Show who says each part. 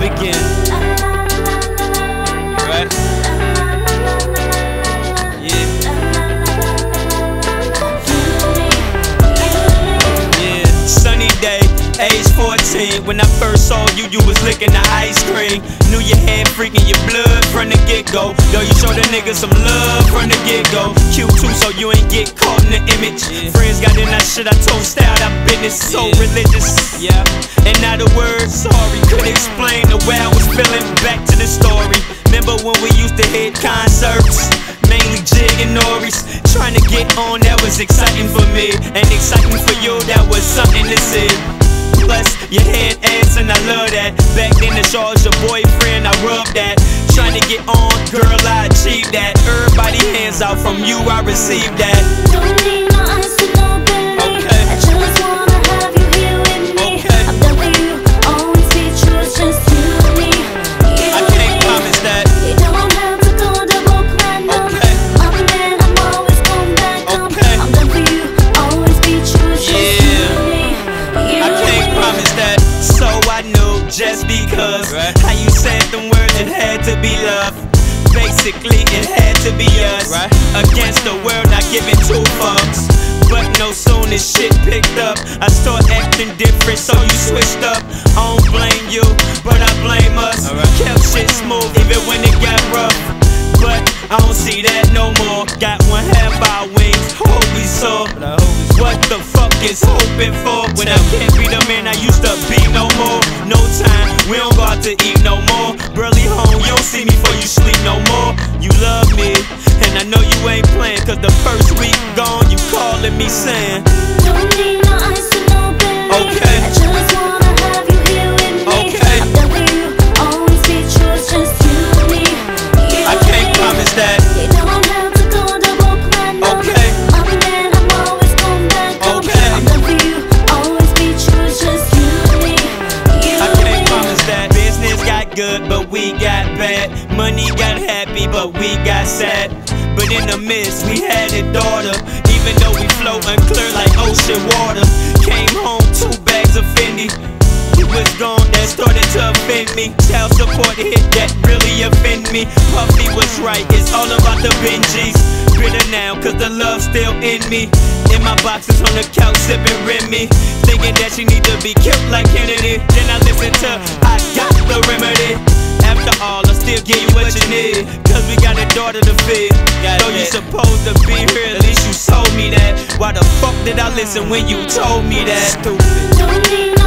Speaker 1: again. Right? Yeah, sunny day, age 14. When I first saw you, you was licking the ice cream. Knew you had freaking your blood from the get-go. Yo, you showed a nigga some love from the get-go. Cute too, so you ain't get caught in the image. Friends got in that shit, I told style, that business so religious. Yeah, and now the word sorry could explain the way I was feeling. Back to the story. Remember when we used to hit concerts? Mainly Jig and Norris. Trying to get on, that was exciting for me. And exciting for you, that was something to see. Plus, you had ass and I love that. Back then the show was your boyfriend, I rubbed that. Trying to get on, girl, I achieved that. Everybody hands out, from you I received that.
Speaker 2: Don't need no ice and no Billy.
Speaker 1: Okay.
Speaker 2: I just wanna have you here with me.
Speaker 1: Okay.
Speaker 2: I'm done for you, always be true, it's just you and me. You
Speaker 1: I can't promise that.
Speaker 2: You don't have to go double platinum.
Speaker 1: Okay.
Speaker 2: I'm a man, I'm always going back up.
Speaker 1: Okay.
Speaker 2: I'm done for you, always be true, it's just you and me. You
Speaker 1: I can't
Speaker 2: and me.
Speaker 1: promise that. So I knew just because how you said them words, it had to be love. Basically it had to be us against the world, not giving two fucks. But no, soon as shit picked up, I start acting different, so you switched up. I don't blame you, but I blame us. Kept shit smooth even when it got rough, but I don't see that no more. Got one half our wings, hope we saw. What the fuck is hoping for when I can't be the man I used to be no more? No time, we don't go out to eat no more. Burly home, you don't see me before you sleep no more. You love me, and I know you ain't playing, cause the first week gone, you calling me saying
Speaker 2: Don't need no ice and no Billy.
Speaker 1: Okay.
Speaker 2: I just wanna have you here with me.
Speaker 1: Okay.
Speaker 2: I'm done for you, always be true, it's just you and me. You
Speaker 1: I can't promise that.
Speaker 2: You don't have to go double platinum.
Speaker 1: Okay.
Speaker 2: I'm a man, I'm always going back up.
Speaker 1: Okay.
Speaker 2: I'm done for you, always be true, it's just you and me. You
Speaker 1: I
Speaker 2: and
Speaker 1: can't
Speaker 2: me.
Speaker 1: promise that. Business got good, but we got bad. Money got happy, but we got sad. But in the midst, we had a daughter. Even though we float unclear like ocean water. Came home, 2 bags of Fendi. He was gone, that started to offend me. Child support hit that really offend me. Puffy was right, it's all about the Benjis. Bitter now, cause the love's still in me. In my boxes on the couch, sipping Remy. Thinking that she need to be killed like Kennedy. Then I listen to I Got the Remedy. After all, I still give you what you need, cause we got a daughter to feed. Though you supposed to be here, at least you told me that. Why the fuck did I listen when you told me that? Stupid.
Speaker 2: Don't need